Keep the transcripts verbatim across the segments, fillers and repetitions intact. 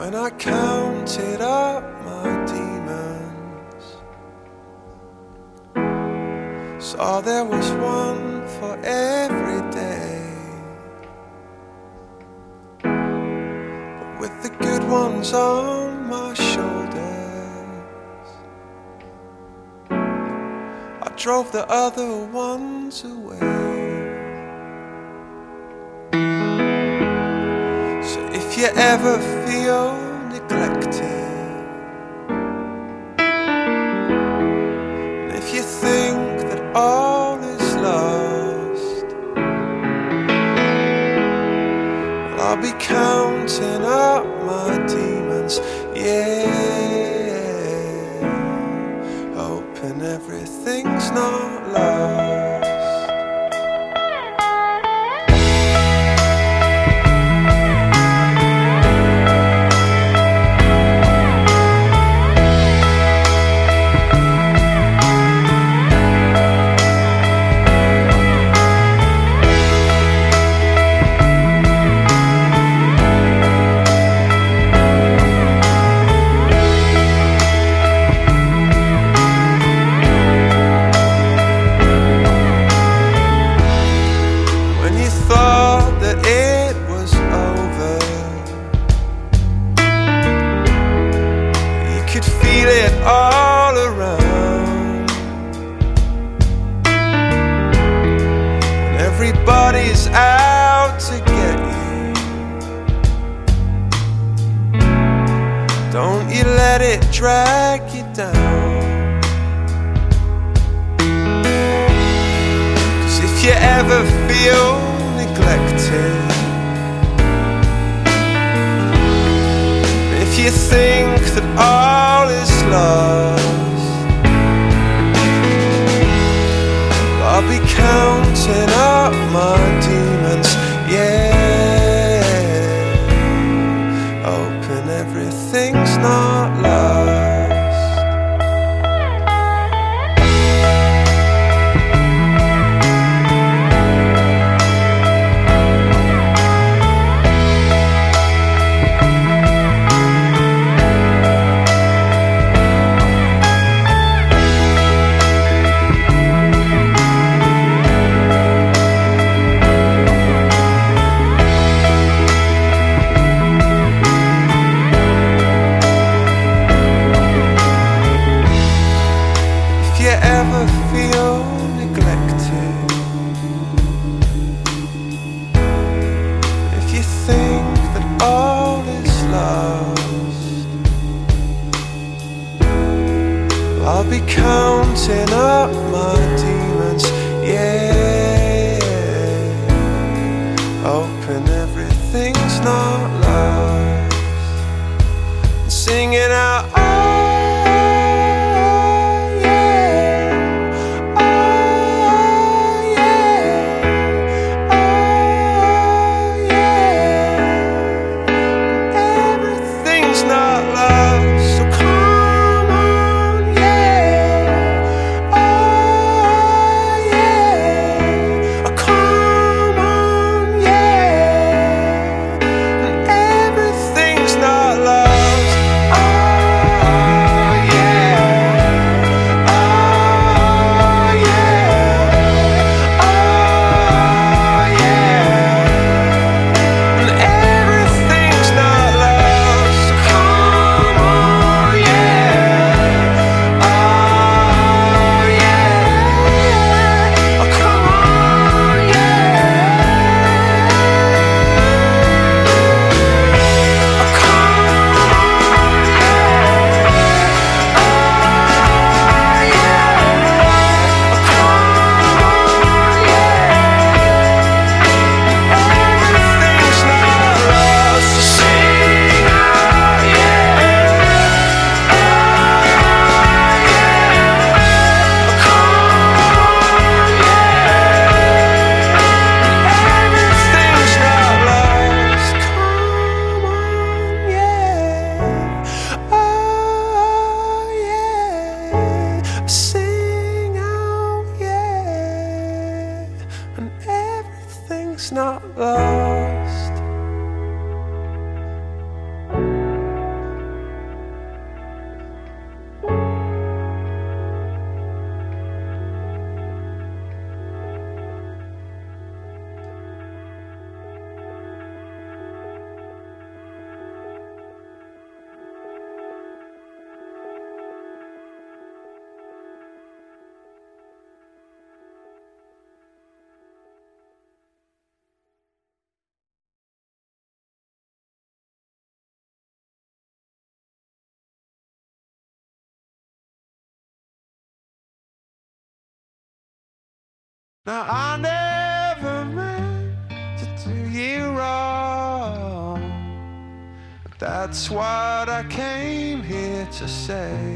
When I counted up my demons, saw there was one for every day, but with the good ones on my shoulders, I drove the other ones away. If you ever feel neglected, and if you think that all is lost, well, I'll be counting up my demons, yeah, hoping everything's not lost. Feel it all around, and everybody's out to get you. Don't you let it drag you down, 'cause if you ever feel neglected, if you think that all is lost, I'll be counting up my demons, yeah, hoping everything's not lost. If you ever feel neglected, if you think that all is lost, I'll be counting up my demons, yeah, hoping everything's not lost, and singing out, oh, not lost, so come on, yeah, oh yeah, oh come on, yeah, and everything's not lost, oh Now I never meant to do you wrong, but that's what I came here to say.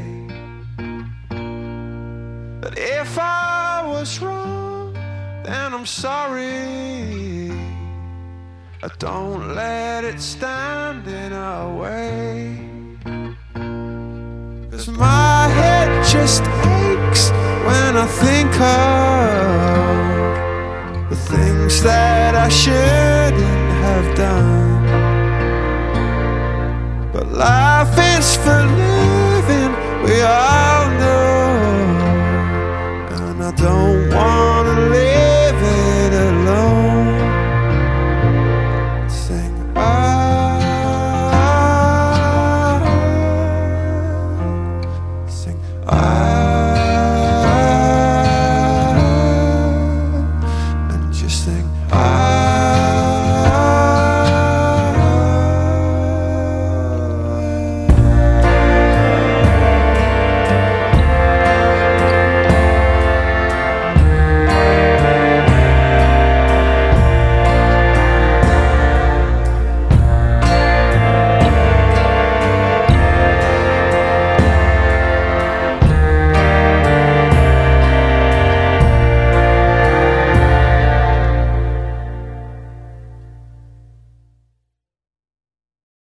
But if I was wrong, then I'm sorry. I don't let it stand in our way. 'Cause my head just aches when I think of the things that I shouldn't have done. But life is full